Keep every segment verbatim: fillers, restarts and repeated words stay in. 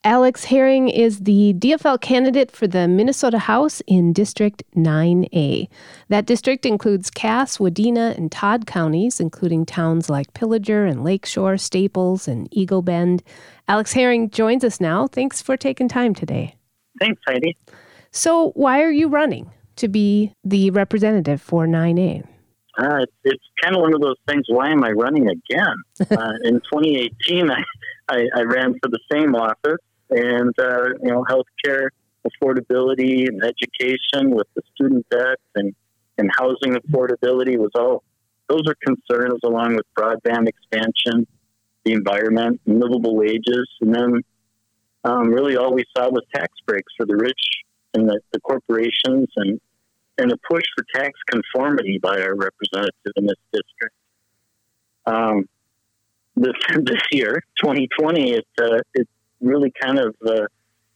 Alex Herring is the D F L candidate for the Minnesota House in District nine A. That district includes Cass, Wadena, and Todd counties, including towns like Pillager and Lakeshore, Staples, and Eagle Bend. Alex Herring joins us now. Thanks for taking time today. Thanks, Heidi. So why are you running to be the representative for nine A? Uh, it's, it's kind of one of those things, why am I running again? uh, in twenty eighteen, I, I, I ran for the same office, and, uh, you know, healthcare affordability and education with the student debt and, and housing affordability was all, those are concerns, along with broadband expansion, the environment, and livable wages. And then um, really all we saw was tax breaks for the rich and the, the corporations, and and a push for tax conformity by our representative in this district. Um, this this year, twenty twenty, it uh, it really kind of uh,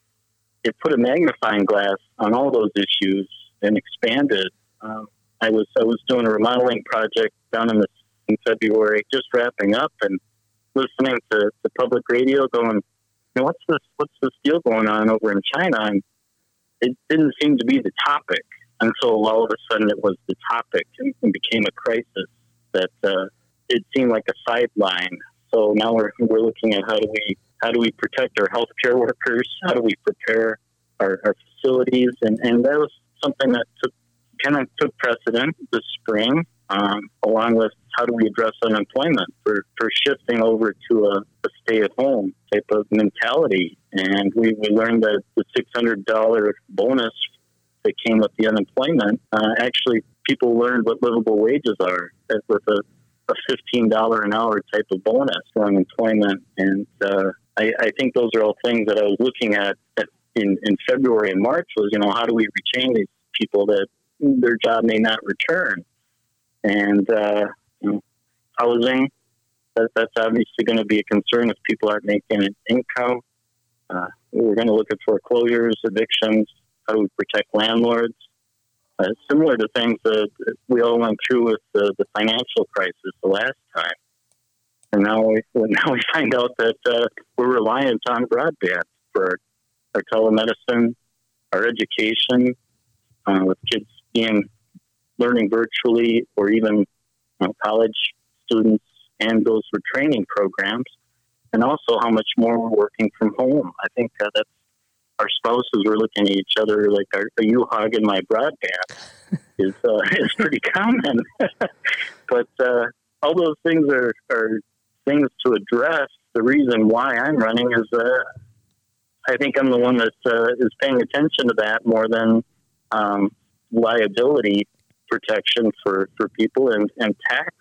it put a magnifying glass on all those issues and expanded. Um, I was I was doing a remodeling project down in the in February, just wrapping up, and listening to, to public radio, going, you know, what's this what's this deal going on over in China? And it didn't seem to be the topic. Until all of a sudden it was the topic and, and became a crisis that uh, it seemed like a sideline. So now we're we're looking at how do we how do we protect our healthcare workers? How do we prepare our, our facilities? And, and that was something that took kind of took precedent this spring, um, along with how do we address unemployment for, for shifting over to a, a stay-at-home type of mentality. And we, we learned that the six hundred dollars bonus that came with the unemployment, uh, actually people learned what livable wages are with a, a fifteen dollars an hour type of bonus for unemployment. And uh, I, I think those are all things that I was looking at, at in, in February and March was, you know, how do we retain these people that their job may not return? And uh, you know, housing, that, that's obviously going to be a concern if people aren't making an income. Uh, we're going to look at foreclosures, evictions. How do we protect landlords? Uh, similar to things that we all went through with the, the financial crisis the last time. And now we now we find out that uh, we're reliant on broadband for our telemedicine, our education, uh, with kids being learning virtually, or even you know, college students, and those for training programs. And also how much more we're working from home. I think uh, that's our spouses were looking at each other like, are, are you hogging my broadband? is uh, is pretty common. But uh, all those things are, are things to address. The reason why I'm running is uh, I think I'm the one that uh, is paying attention to that more than um, liability protection for, for people and, and tax.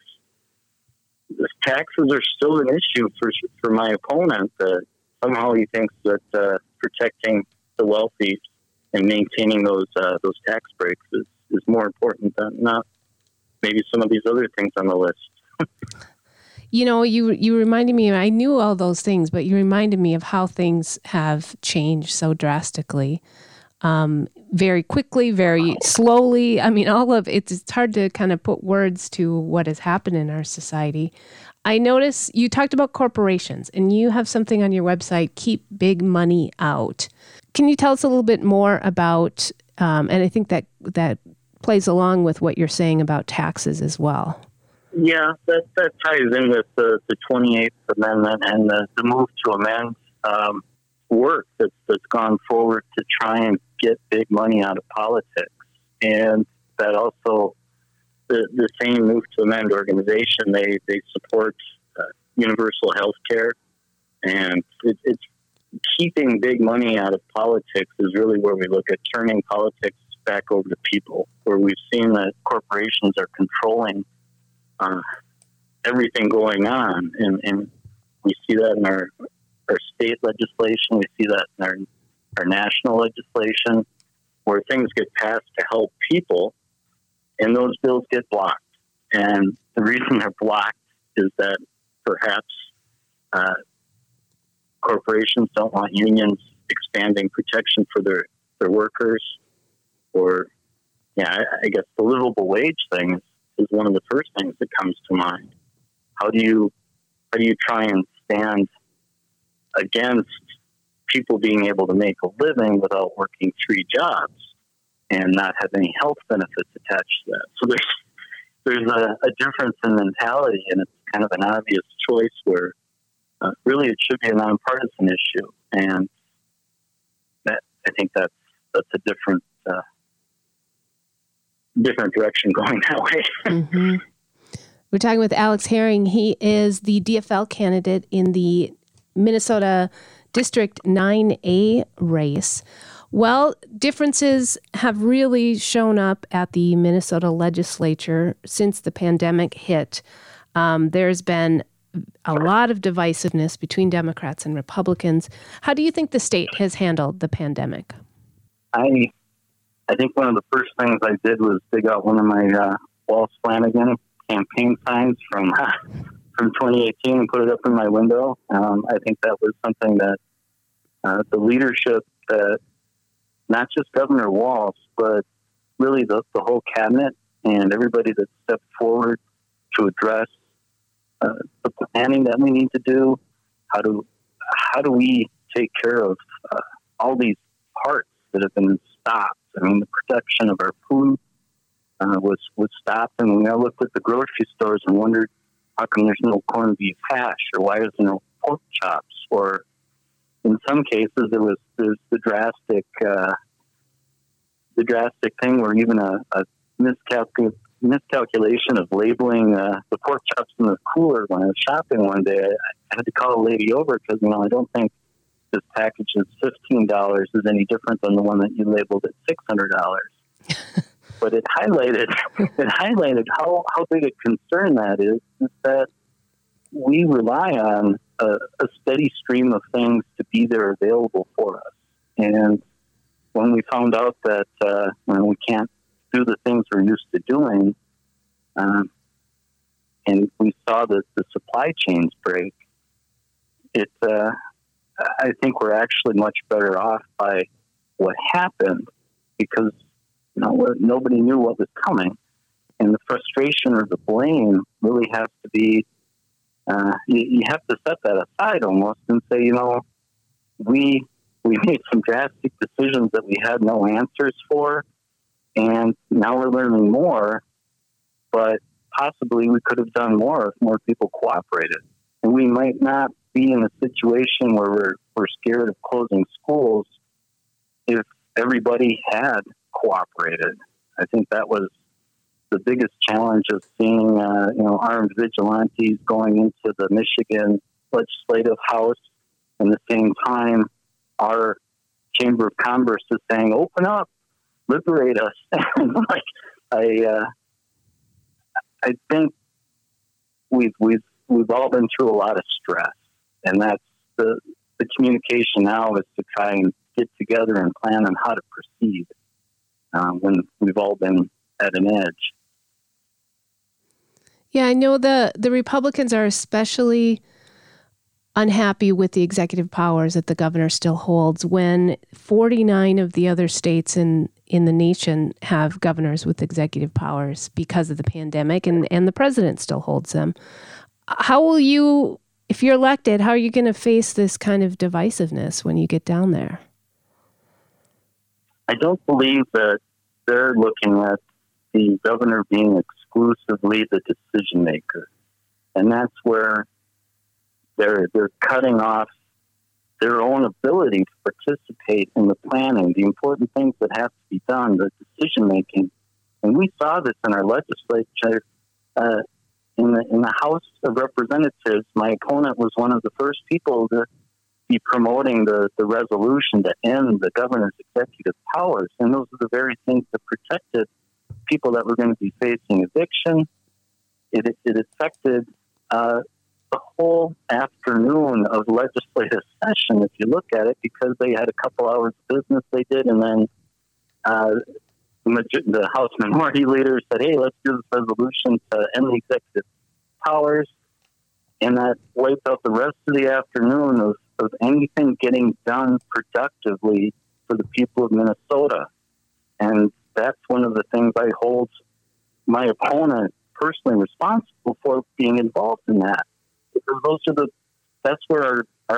Taxes are still an issue for for my opponent. Uh, somehow he thinks that uh, protecting the wealthy and maintaining those uh, those tax breaks is, is more important than uh, maybe some of these other things on the list. You know, you you reminded me, I knew all those things, but you reminded me of how things have changed so drastically, um, very quickly, very slowly. I mean, all of it, it's hard to kind of put words to what has happened in our society. I notice you talked about corporations, and you have something on your website, Keep Big Money Out. Can you tell us a little bit more about, um, and I think that that plays along with what you're saying about taxes as well. Yeah, that, that ties in with the, the twenty-eighth Amendment and the, the move to amend um, work that's, that's gone forward to try and get big money out of politics. And that also, the, the same move to amend organization, they, they support uh, universal health care. And it, it's keeping big money out of politics is really where we look at turning politics back over to people, where we've seen that corporations are controlling uh, everything going on. And, and we see that in our, our state legislation. We see that in our, our national legislation, where things get passed to help people, and those bills get blocked. And the reason they're blocked is that perhaps uh, corporations don't want unions expanding protection for their, their workers, or, yeah, I, I guess the livable wage thing is, is one of the first things that comes to mind. How do you, how do you try and stand against people being able to make a living without working three jobs and not have any health benefits attached to that. So there's there's a, a difference in mentality, and it's kind of an obvious choice where uh, really it should be a nonpartisan issue, and that I think that's that's a different uh, different direction going that way. Mm-hmm. We're talking with Alex Herring. He is the D F L candidate in the Minnesota District nine A race. Well, differences have really shown up at the Minnesota legislature since the pandemic hit. Um, there's been a lot of divisiveness between Democrats and Republicans. How do you think the state has handled the pandemic? I I think one of the first things I did was dig out one of my uh, Wallace Flanagan campaign signs from uh, from twenty eighteen and put it up in my window. Um, I think that was something that uh, the leadership, uh, not just Governor Walz, but really the, the whole cabinet and everybody that stepped forward to address uh, the planning that we need to do. How do how do we take care of uh, all these parts that have been stopped? I mean, the production of our food uh, was was stopped, and when I looked at the grocery stores and wondered how come there's no corned beef hash, or why is there no pork chops, or in some cases there was there's the drastic uh, the drastic thing where even a, a miscalcul- miscalculation of labeling uh, the pork chops in the cooler when I was shopping one day, I, I had to call a lady over because you know I don't think this package is fifteen dollars is any different than the one that you labeled at six hundred dollars. But it highlighted it highlighted how, how big a concern that is, is that we rely on a, a steady stream of things to be there available for us. And when we found out that uh, when we can't do the things we're used to doing, um, and we saw that the supply chains break, it uh, I think we're actually much better off by what happened, because you know nobody knew what was coming, and the frustration or the blame really has to be uh, you, you have to set that aside almost and say, you know, we we made some drastic decisions that we had no answers for, and now we're learning more, but possibly we could have done more if more people cooperated, and we might not be in a situation where we're we're scared of closing schools if everybody had cooperated. I think that was the biggest challenge of seeing uh, you know armed vigilantes going into the Michigan Legislative House, and at the same time our Chamber of Commerce is saying, "Open up, liberate us." And like I, uh, I think we've we've we've all been through a lot of stress. And that's the, the communication now is to try and get together and plan on how to proceed uh, when we've all been at an edge. Yeah, I know the, the Republicans are especially unhappy with the executive powers that the governor still holds when forty-nine of the other states in, in the nation have governors with executive powers because of the pandemic, and, and the president still holds them. How will you... If you're elected, how are you going to face this kind of divisiveness when you get down there? I don't believe that they're looking at the governor being exclusively the decision maker. And that's where they're they're cutting off their own ability to participate in the planning, the important things that have to be done, the decision making. And we saw this in our legislature. Uh, In the, in the House of Representatives, my opponent was one of the first people to be promoting the, the resolution to end the governor's executive powers. And those are the very things that protected people that were going to be facing eviction. It, it affected uh, the whole afternoon of legislative session, if you look at it, because they had a couple hours of business they did, and then uh, the House Minority Leader said, hey, let's do this resolution to end the executive powers. And that wiped out the rest of the afternoon of, of anything getting done productively for the people of Minnesota. And that's one of the things I hold my opponent personally responsible for being involved in that. Because those are the, that's where our, our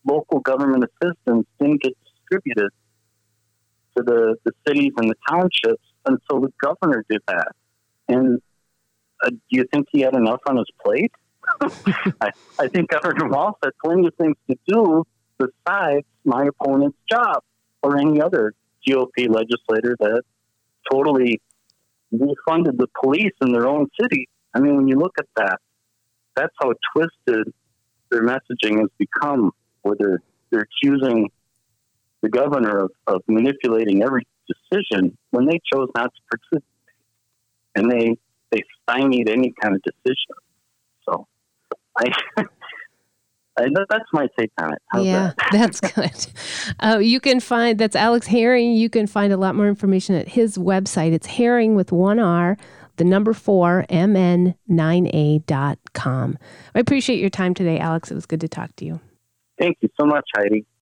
local government assistance didn't get distributed to the, the cities and the townships until the governor did that. And uh, do you think he had enough on his plate? I, I think Governor Walz had plenty of things to do besides my opponent's job, or any other G O P legislator that totally defunded the police in their own city. I mean, when you look at that, that's how twisted their messaging has become, where they're, they're accusing the governor of, of manipulating every decision when they chose not to participate. And they, they stymied any kind of decision. So I, I that's my take on it. How's yeah, that? That's good. Uh, you can find, that's Alex Herring. You can find a lot more information at his website. It's Herring with one R, the number four, M N nine A dot com. I appreciate your time today, Alex. It was good to talk to you. Thank you so much, Heidi.